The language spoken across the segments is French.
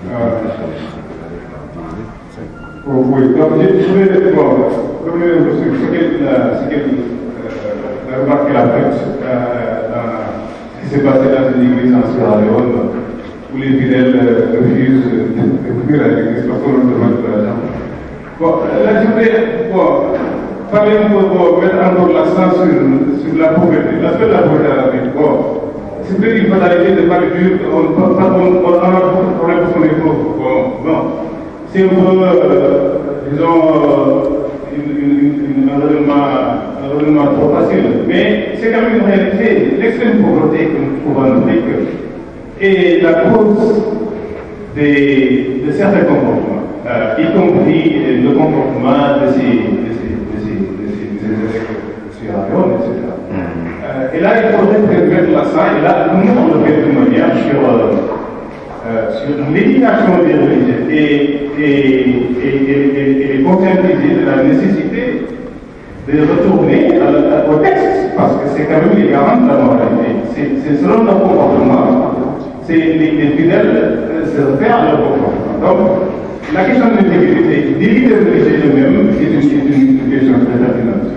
Oui, donc je voulais, bon, ce qu'elle la remarque qu'elle a faite, ce qui s'est passé dans une église en Sierra Leone, où les fidèles refusent de venir à l'église parce qu'on leur demande de l'argent. Bon, là, je voulais parler pour mettre encore l'accent sur la pauvreté. L'aspect de la pauvreté à l'Afrique. Bon, c'est vrai qu'il faut arrêter de parler dur, on a beaucoup de problèmes pour les pauvres. Bon, non. C'est un peu, disons, un raisonnement trop facile. Mais c'est quand même une réalité. L'extrême pauvreté que nous trouvons en Afrique est la cause de certains comportements, y compris le comportement de ces etc. Et là, il faudrait mettre l'accent, et là, nous, on le fait de manière sur l'éducation des religieux et les conscientiser de la nécessité de retourner au texte, parce que c'est quand même les garants de la moralité. C'est selon leur comportement, les fidèles se réfèrent à leur comportement. Donc, la question de l'intégrité des leaders religieux eux-mêmes est une question très pertinente.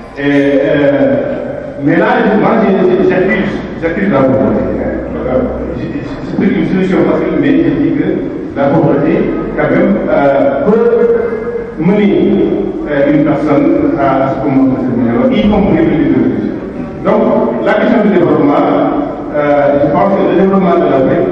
Mais là, moi, j'accuse la pauvreté. C'est une solution facile, mais je dis que la pauvreté, quand même, peut mener une personne à ce comportement, y compris les religieux. Donc, la question du développement, je pense que le développement de l'Afrique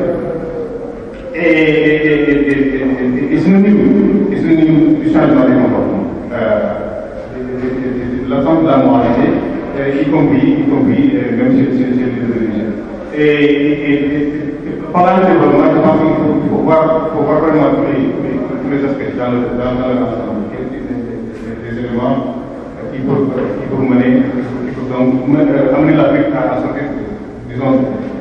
est synonyme du changement des comportements. L'ensemble de la moralité, y compris même chez les religieux. Et pendant le développement, je pense qu'il faut voir vraiment tous les aspects dans l'ensemble, des éléments qui peuvent mener, qui peuvent amener l'Afrique à sortir, disons,